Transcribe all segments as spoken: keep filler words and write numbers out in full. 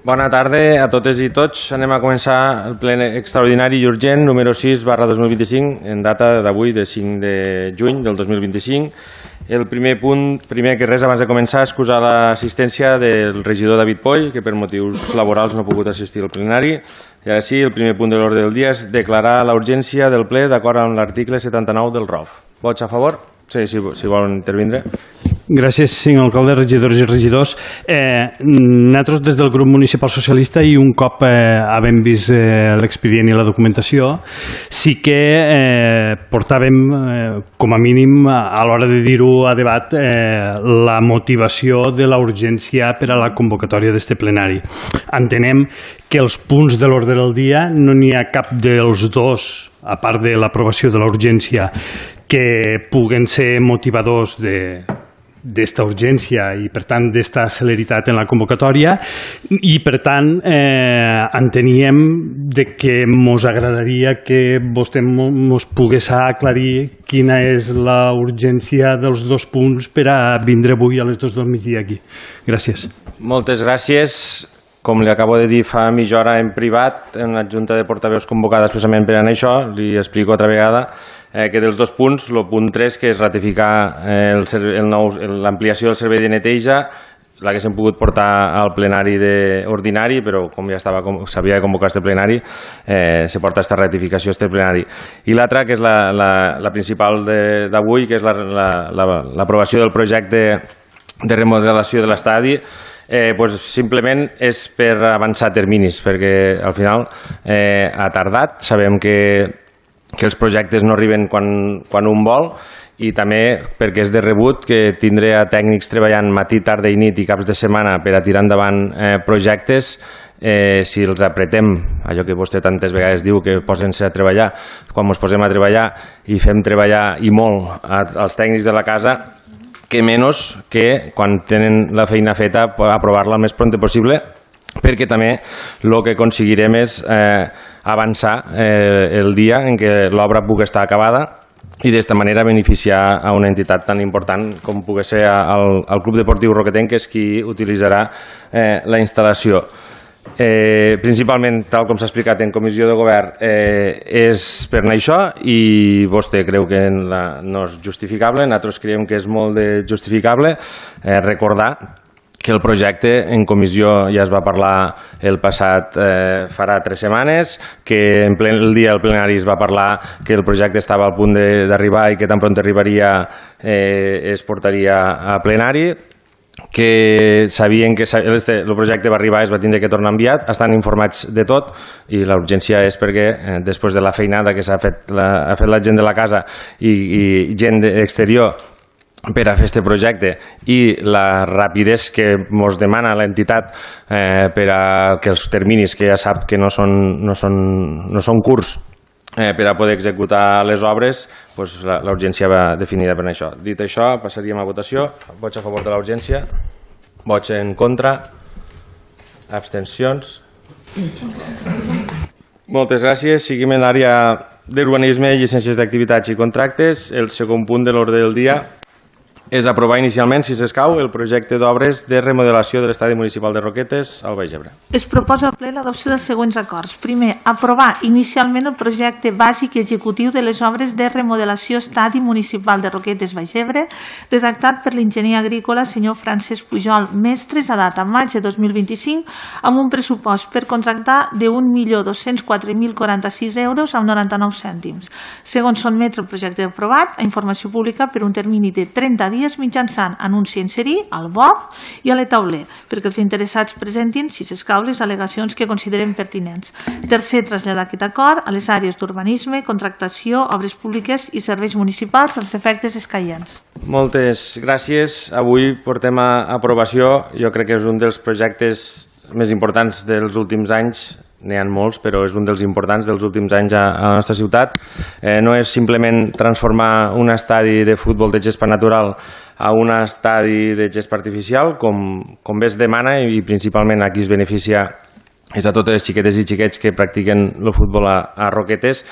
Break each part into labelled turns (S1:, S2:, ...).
S1: Bona tarda a totes i tots. Anem a començar el ple extraordinari i urgent número sis barra dos mil vint-i-cinc en data d'avui, de cinc de juny del dos mil vint-i-cinc. El primer punt, primer que res, abans de començar, excusar l'assistència del regidor David Poll, que per motius laborals no ha pogut assistir al plenari. I ara sí, el primer punt de l'ordre del dia és declarar la urgència del ple d'acord amb l'article setanta-nou del R O F. Vots a favor? Sí, si, si volen intervindre.
S2: Gràcies, senyor alcalde, regidors i regidors. Eh, nosaltres, des del grup municipal socialista, i un cop eh, havent vist eh, l'expedient i la documentació, sí que eh, portàvem, eh, com a mínim, a l'hora de dir-ho a debat, eh, la motivació de la urgència per a la convocatòria d'este plenari. Entenem que els punts de l'ordre del dia no n'hi ha cap dels dos, a part de l'aprovació de la urgència, que puguen ser motivadors de d'esta urgència i, per tant, d'esta celeritat en la convocatòria i, per tant, eh, enteníem de que mos agradaria que vostè mos pogués aclarir quina és la urgència dels dos punts per a vindre avui a les dos del migdia aquí. Gràcies.
S1: Moltes gràcies. Com li acabo de dir fa mitja hora en privat, en la Junta de Portaveus convocada expressament per a això, li explico altra vegada eh, que dels dos punts, el punt tres, que és ratificar eh, l'ampliació del servei de neteja, l'haguéssim pogut portar al plenari de, ordinari, però com ja s'havia de convocar este plenari, eh, se porta aquesta ratificació a este plenari. I l'altra, que és la, la, la principal d'avui, que és l'aprovació la, la, del projecte de remodelació de l'estadi, Eh, pues simplement és per avançar terminis, perquè al final eh, ha tardat, sabem que, que els projectes no arriben quan, quan un vol, i també perquè és de rebut que tindré a tècnics treballant matí, tarda i nit i caps de setmana per a tirar endavant eh, projectes. Eh, si els apretem, allò que vostè tantes vegades diu que posen-se a treballar, quan ens posem a treballar i fem treballar i molt als tècnics de la casa, que menys que quan tenen la feina feta aprovar-la el més pront possible, perquè també el que aconseguirem és eh, avançar eh, el dia en què l'obra pugui estar acabada i d'esta manera beneficiar a una entitat tan important com pugui ser el, el Club Deportiu Roquetenc, que és qui utilitzarà eh, la instal·lació. Eh, principalment, tal com s'ha explicat en comissió de govern, eh, és per anar això, i vostè creu que la, no és justificable, nosaltres creiem que és molt de justificable. Eh, recordar que el projecte en comissió ja es va parlar el passat eh, farà tres setmanes, que en ple, el dia del plenari es va parlar que el projecte estava al punt d'arribar i que tan pront arribaria eh, es portaria a plenari, que sabien que el projecte va arribar i es va tindre que tornar enviat, estan informats de tot, i la urgència és perquè eh, després de la feinada que s'ha fet, la, ha fet la gent de la casa i, i gent exterior per a fer aquest projecte, i la rapidesa que ens demana l'entitat eh, per a que els terminis, que ja sap que no són, no són, no són curts, Eh, per a poder executar les obres, pues, la, la urgència va definida per això. Dit això, passaríem a votació. Vots a favor de la urgència, vots en contra, abstencions. Moltes gràcies. Seguim en l'àrea d'urbanisme, llicències d'activitats i contractes. El segon punt de l'ordre del dia és aprovar inicialment, si s'escau, el projecte d'obres de remodelació de l'estadi municipal de Roquetes al Baix Ebre.
S3: Es proposa al ple l'adopció dels següents acords. Primer, aprovar inicialment el projecte bàsic i executiu de les obres de remodelació estadi municipal de Roquetes Baix Ebre, redactat per l'enginyer agrícola senyor Francesc Pujol Mestres a data maig de dos mil vint-i-cinc, amb un pressupost per contractar de un milió dos-cents quatre mil quaranta-sis euros amb noranta-nou cèntims. Segon, sotmetre el projecte aprovat a informació pública per un termini de trenta dies mitjançant anunci a inserir al B O C i a l'e-tauler, perquè els interessats presentin, si s'escau, les al·legacions que consideren pertinents. Tercer, traslladar aquest acord a les àrees d'urbanisme, contractació, obres públiques i serveis municipals als efectes escaients.
S1: Moltes gràcies. Avui portem a aprovació, jo crec que és un dels projectes més importants dels últims anys. N'hi ha molts, però és un dels importants dels últims anys a la nostra ciutat. Eh, no és simplement transformar un estadi de futbol de gespa natural a un estadi de gespa artificial, com, com bé es demana, i principalment aquí es beneficia és a totes les xiquetes i xiquets que practiquen el futbol a, a Roquetes,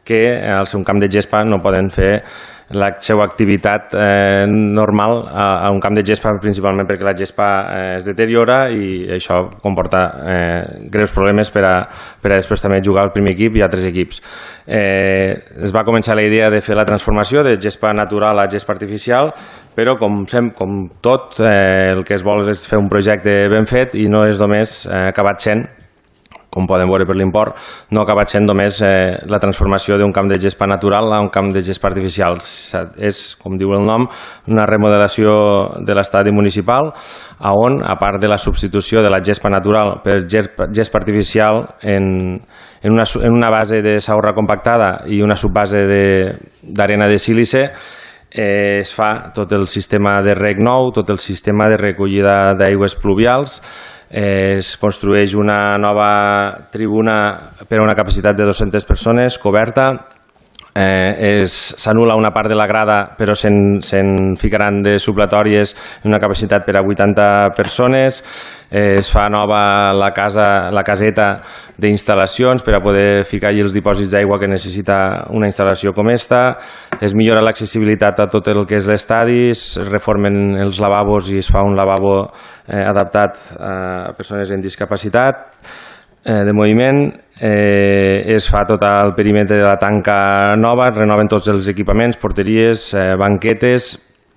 S1: que al ser un camp de gespa no poden fer la seva activitat eh, normal a, a un camp de gespa, principalment perquè la gespa eh, es deteriora i això comporta eh, greus problemes per a, per a després també jugar al primer equip i a altres equips. Eh, es va començar la idea de fer la transformació de gespa natural a gespa artificial, però com, sem, com tot eh, el que es vol és fer un projecte ben fet i no és només eh, acabat sent, com poden veure per l'import, no ha acabat sent només eh, la transformació d'un camp de gespa natural a un camp de gespa artificial. És, com diu el nom, una remodelació de l'estadi municipal, on, a part de la substitució de la gespa natural per gespa, gespa artificial en, en, una, en una base de sorra compactada i una subbase d'arena de, de sílice, eh, es fa tot el sistema de reg nou, tot el sistema de recollida d'aigües pluvials. Eh, es construeix una nova tribuna per a una capacitat de dues-centes persones, coberta. Eh, s'anul·la una part de la grada, però se'n se ficaran de supletòries una capacitat per a vuitanta persones. Eh, es fa nova la, casa, la caseta d'instal·lacions per a poder ficar allí els dipòsits d'aigua que necessita una instal·lació com esta. Es millora l'accessibilitat a tot el que és l'estadi, es reformen els lavabos i es fa un lavabo eh, adaptat a persones amb discapacitat eh, de moviment. Eh, es fa tot el perímetre de la tanca nova, es renoven tots els equipaments, porteries, eh, banquetes,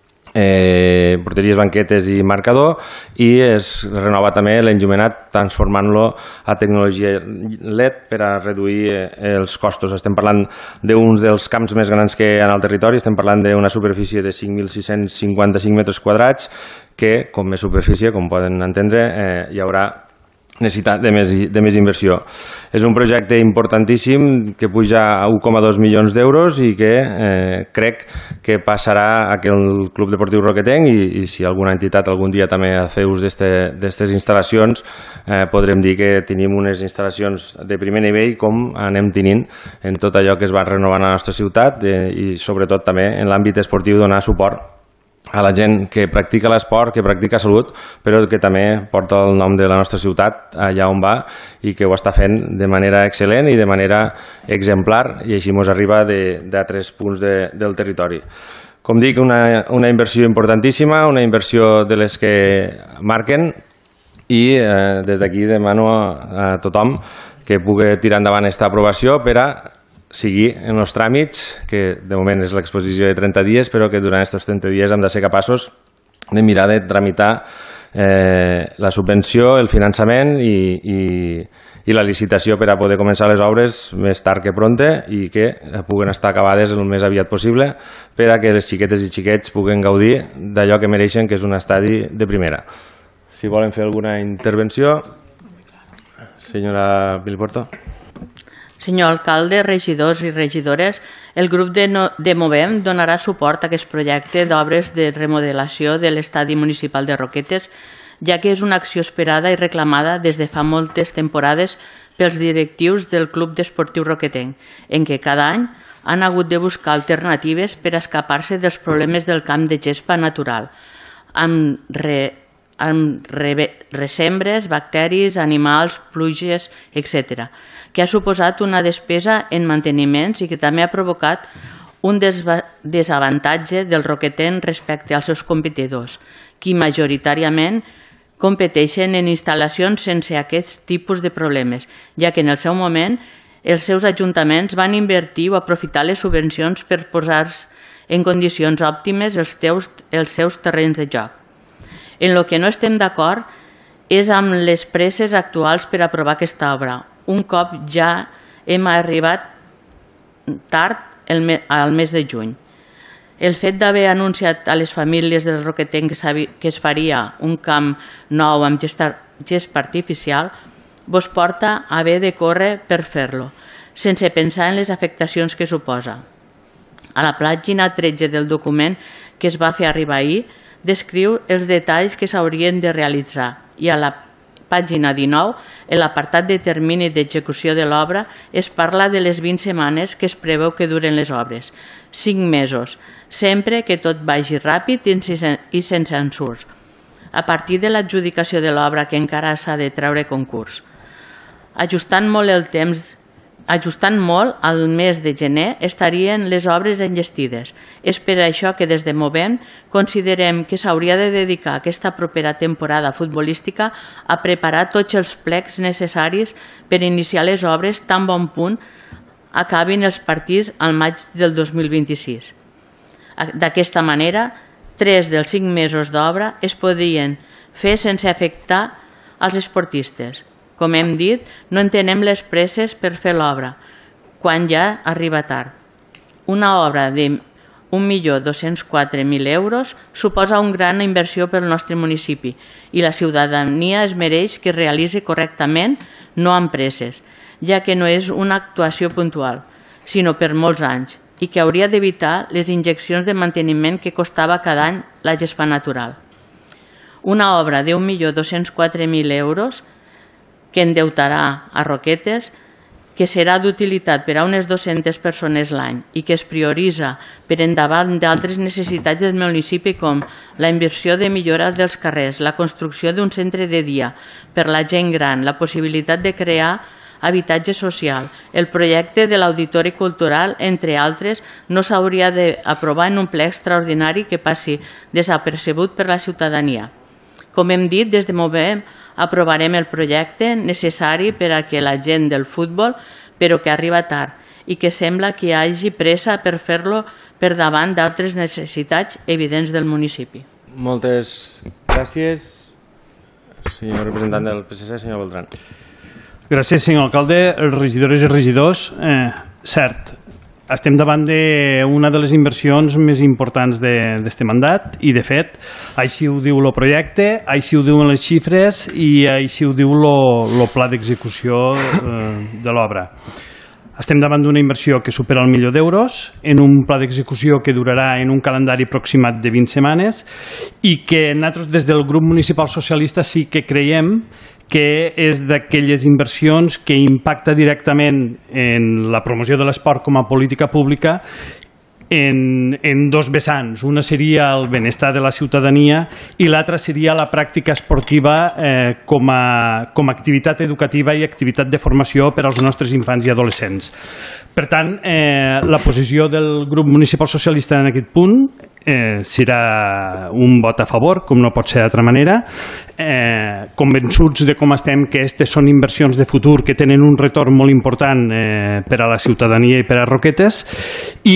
S1: eh, porteries, banquetes i marcador, i es renova també l'enllumenat transformant-lo a tecnologia L E D per a reduir eh, els costos. Estem parlant d'uns dels camps més grans que hi ha al territori, estem parlant d'una superfície de cinc mil sis-cents cinquanta-cinc metres quadrats que, com més superfície, com poden entendre, eh, hi haurà necessitat de més, de més inversió. És un projecte importantíssim que puja a un coma dos milions d'euros i que eh, crec que passarà a que el Club Deportiu Roquetenc i, i si alguna entitat algun dia també ha fet ús d'aquestes instal·lacions, eh, podrem dir que tenim unes instal·lacions de primer nivell com anem tenint en tot allò que es va renovant a la nostra ciutat eh, i sobretot també en l'àmbit esportiu donar suport a la gent que practica l'esport, que practica salut, però que també porta el nom de la nostra ciutat allà on va i que ho està fent de manera excel·lent i de manera exemplar, i així ens arriba d'altres punts de, del territori. Com dic, una, una inversió importantíssima, una inversió de les que marquen, i eh, des d'aquí demano a, a tothom que pugui tirar endavant aquesta aprovació per a sigui en els tràmits, que de moment és l'exposició de trenta dies, però que durant aquests trenta dies hem de ser capaços de mirar de tramitar eh, la subvenció, el finançament i, i, i la licitació per a poder començar les obres més tard que pronte i que puguen estar acabades el més aviat possible per a que les xiquetes i xiquets puguen gaudir d'allò que mereixen, que és un estadi de primera. Si volen fer alguna intervenció, senyora Vilporto.
S4: Senyor alcalde, regidors i regidores, el grup de, no, de Movem donarà suport a aquest projecte d'obres de remodelació de l'estadi municipal de Roquetes, ja que és una acció esperada i reclamada des de fa moltes temporades pels directius del Club d'Esportiu Roquetenc, en què cada any han hagut de buscar alternatives per escapar-se dels problemes del camp de gespa natural, amb re, amb resembres, bacteris, animals, pluges, etcètera, que ha suposat una despesa en manteniments i que també ha provocat un desavantatge del roquetenc respecte als seus competidors, qui majoritàriament competeixen en instal·lacions sense aquest tipus de problemes, ja que en el seu moment els seus ajuntaments van invertir o aprofitar les subvencions per posar en condicions òptimes els, teus, els seus terrenys de joc. En el que no estem d'acord és amb les presses actuals per aprovar aquesta obra, un cop ja hem arribat tard el me, al mes de juny. El fet d'haver anunciat a les famílies del Roquetenc que es faria un camp nou amb gespa artificial vos porta a haver de córrer per fer-lo, sense pensar en les afectacions que suposa. A la pàgina tretze del document que es va fer arribar ahir, descriu els detalls que s'haurien de realitzar i a la pàgina dinou, en l'apartat de termini d'execució de l'obra, es parla de les vint setmanes que es preveu que duren les obres, cinc mesos, sempre que tot vagi ràpid i sense ensurts, a partir de l'adjudicació de l'obra que encara s'ha de treure concurs. Ajustant molt el temps, ajustant molt, al mes de gener estarien les obres enllestides. És per això que des de Movem considerem que s'hauria de dedicar aquesta propera temporada futbolística a preparar tots els plecs necessaris per iniciar les obres tan bon punt acabin els partits al maig del dos mil vint-i-sis. D'aquesta manera, tres dels cinc mesos d'obra es podrien fer sense afectar als esportistes. Com hem dit, no entenem les presses per fer l'obra, quan ja arriba tard. Una obra de un milió dos-cents quatre mil euros suposa una gran inversió pel nostre municipi i la ciutadania es mereix que es realitzi correctament, no amb presses, ja que no és una actuació puntual, sinó per molts anys, i que hauria d'evitar les injeccions de manteniment que costava cada any la gespa natural. Una obra de un milió dos-cents quatre mil euros que endeutarà a Roquetes, que serà d'utilitat per a unes dues-centes persones l'any i que es prioritza per endavant d'altres necessitats del municipi com la inversió de millora dels carrers, la construcció d'un centre de dia per la gent gran, la possibilitat de crear habitatge social, el projecte de l'auditori cultural, entre altres, no s'hauria d'aprovar en un ple extraordinari que passi desapercebut per la ciutadania. Com hem dit, des de Movem aprovarem el projecte necessari per a que la gent del futbol, però que arriba tard i que sembla que hi hagi pressa per fer-lo per davant d'altres necessitats evidents del municipi.
S1: Moltes gràcies, senyor representant del P S C, senyor Beltrán.
S2: Gràcies, senyor alcalde. Regidores i regidors, eh, cert, estem davant d'una de les inversions més importants d'aquest mandat i, de fet, així ho diu el projecte, així ho diuen les xifres i així ho diu el pla d'execució de l'obra. Estem davant d'una inversió que supera el milió d'euros en un pla d'execució que durarà en un calendari aproximat de vint setmanes i que nosaltres des del grup municipal socialista sí que creiem que és d'aquelles inversions que impacta directament en la promoció de l'esport com a política pública en, en dos vessants. Una seria el benestar de la ciutadania i l'altra seria la pràctica esportiva eh, com, a, com a activitat educativa i activitat de formació per als nostres infants i adolescents. Per tant, eh, la posició del grup municipal socialista en aquest punt eh, serà un vot a favor, com no pot ser d'altra manera, eh, convençuts de com estem que aquestes són inversions de futur que tenen un retorn molt important eh, per a la ciutadania i per a Roquetes i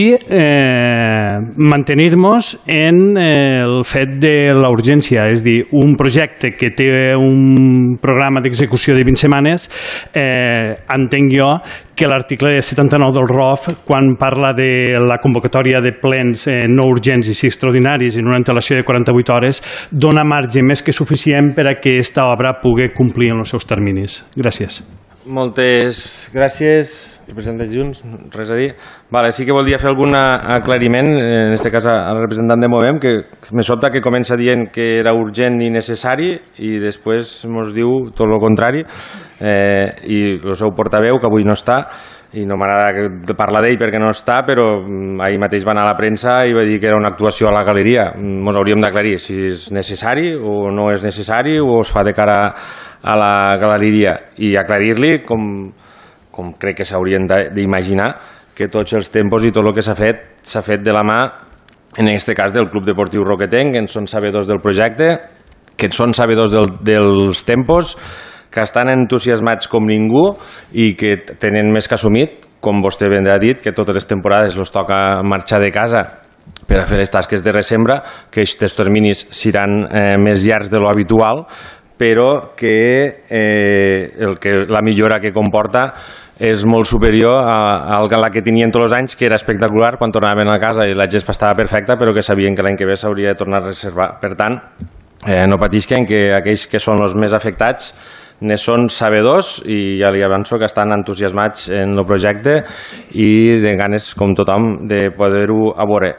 S2: eh, mantenir-nos en eh, el fet de la urgència, és a dir, un projecte que té un programa d'execució de vint setmanes, eh, entenc jo que l'article setanta-nou del R O F, quan parla de la convocatòria de plens eh, no urgents i sí extraordinaris en una antelació de quaranta-vuit hores, dona marge més que suficient per a que aquesta obra pugui complir en els seus terminis. Gràcies.
S1: Moltes gràcies, representant Junts, res a dir. Vale, sí que voldria fer algun aclariment, en aquest cas al representant de Movem, que me sobta que comença dient que era urgent i necessari i després ens diu tot el contrari, eh, i el seu portaveu, que avui no està, i no m'agrada parlar d'ell perquè no està, però ahir mateix va anar a la premsa i va dir que era una actuació a la galeria. Ens hauríem d'aclarir si és necessari o no és necessari o es fa de cara a la galeria i aclarir-li, com, com crec que s'haurien d'imaginar, que tots els tempos i tot el que s'ha fet s'ha fet de la mà, en aquest cas del Club Deportiu Roquetenc, que en són sabedors del projecte, que en són sabedors del, dels tempos, que estan entusiasmats com ningú i que tenen més que assumit, com vostè ben ha dit, que totes les temporades els toca marxar de casa per a fer les tasques de resembra, que aquests terminis seran eh, més llargs de lo habitual, però que, eh, el que la millora que comporta és molt superior a, a la que tenien tots els anys, que era espectacular quan tornaven a casa i la gespa estava perfecta, però que sabien que l'any que ve s'hauria de tornar a reservar. Per tant, eh, no patisquen, que aquells que són els més afectats ne són sabedors i ja li avanço que estan entusiasmats en el projecte i de ganes, com tothom, de poder-ho a veure.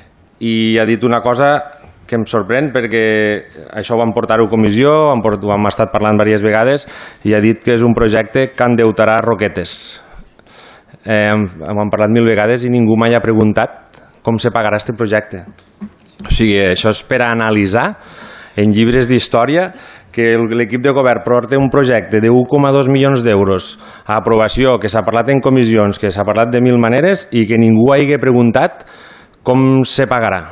S1: I ha dit una cosa que em sorprèn, perquè això ho vam portar-ho a comissió, ho hem, ho hem estat parlant diverses vegades, i ha dit que és un projecte que endeutarà Roquetes. Eh, hem, hem parlat mil vegades i ningú mai ha preguntat com se pagarà aquest projecte. O sigui, això és per a analitzar en llibres d'història que l'equip de govern porta un projecte de un coma dos milions d'euros a aprovació, que s'ha parlat en comissions, que s'ha parlat de mil maneres i que ningú hagi preguntat com se pagarà.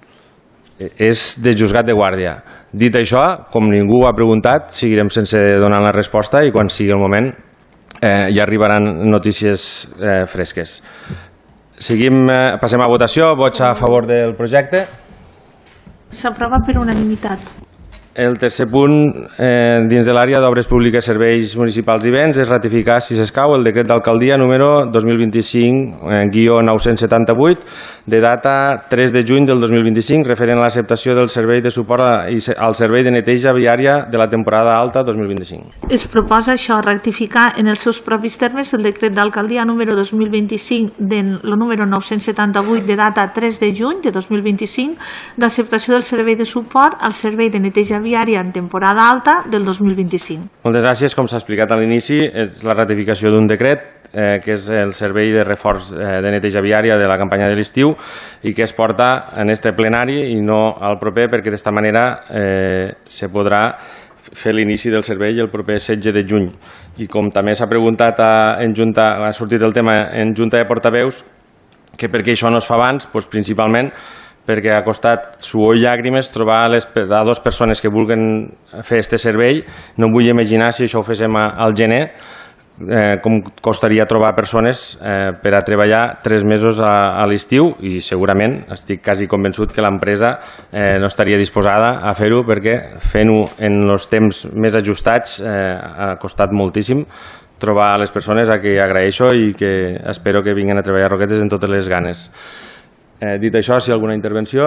S1: És de juzgat de guàrdia. Dit això, com ningú ho ha preguntat, seguirem sense donar la resposta i quan sigui el moment eh, ja arribaran notícies eh, fresques. Seguim, eh, passem a votació. Vots a favor del projecte.
S3: S'aprova per unanimitat.
S1: El tercer punt, eh, dins de l'àrea d'obres públiques, serveis municipals i béns, és ratificar, si s'escau, el decret d'alcaldia número dos mil vint-i-cinc guió nou-cents setanta-vuit de data tres de juny del dos mil vint-i-cinc referent a l'acceptació del servei de suport a, al servei de neteja viària de la temporada alta dos mil vint-i-cinc.
S3: Es proposa això, rectificar en els seus propis termes el decret d'alcaldia número dos mil vint-i-cinc del número nou-cents setanta-vuit de data tres de juny de dos mil vint-i-cinc d'acceptació del servei de suport al servei de neteja viària en temporada alta del dos mil vint-i-cinc.
S1: Moltes gràcies. Com s'ha explicat a l'inici, és la ratificació d'un decret eh, que és el servei de reforç eh, de neteja viària de la campanya de l'estiu i que es porta en este plenari i no al proper, perquè d'esta manera eh, se podrà fer l'inici del servei el proper setze de juny. I com també s'ha preguntat a, en junta, ha sortit el tema en junta de portaveus, que per què això no es fa abans, doncs principalment perquè ha costat suor i llàgrimes trobar les, a dues persones que vulguin fer aquest servei. No vull imaginar si això ho féssim al gener, eh, com costaria trobar persones eh, per a treballar tres mesos a, a l'estiu, i segurament estic quasi convençut que l'empresa eh, no estaria disposada a fer-ho, perquè fent-ho en els temps més ajustats eh, ha costat moltíssim trobar les persones a qui agraeixo i que espero que vinguin a treballar a Roquetes en totes les ganes. Eh, dit això, si hi ha alguna intervenció?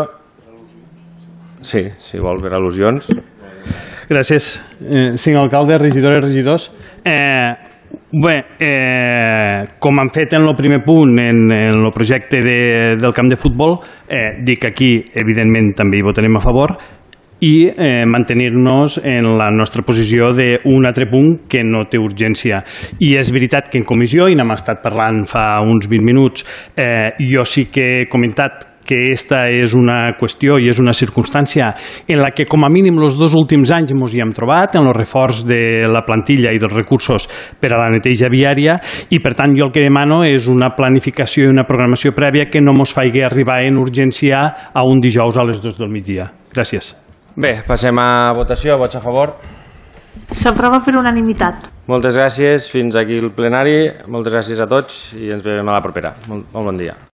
S1: Sí, si vol, per al·lusions.
S2: Gràcies, eh, senyor alcalde, regidores, regidors. Eh, bé, eh, com han fet en el primer punt, en el projecte de, del camp de futbol, eh, dic que aquí, evidentment, també hi votarem a favor, i eh, mantenir-nos en la nostra posició d'un altre punt que no té urgència. I és veritat que en comissió, i n'hem estat parlant fa uns vint minuts, eh, jo sí que he comentat que aquesta és una qüestió i és una circumstància en la que com a mínim els dos últims anys ens hi hem trobat, en el reforç de la plantilla i dels recursos per a la neteja viària, i per tant jo el que demano és una planificació i una programació prèvia que no ens faci arribar en urgència a un dijous a les dues del migdia. Gràcies.
S1: Bé, passem a votació. Vots a favor?
S3: S'aprova per unanimitat.
S1: Moltes gràcies. Fins aquí el plenari. Moltes gràcies a tots i ens veiem a la propera. Molt, molt bon dia.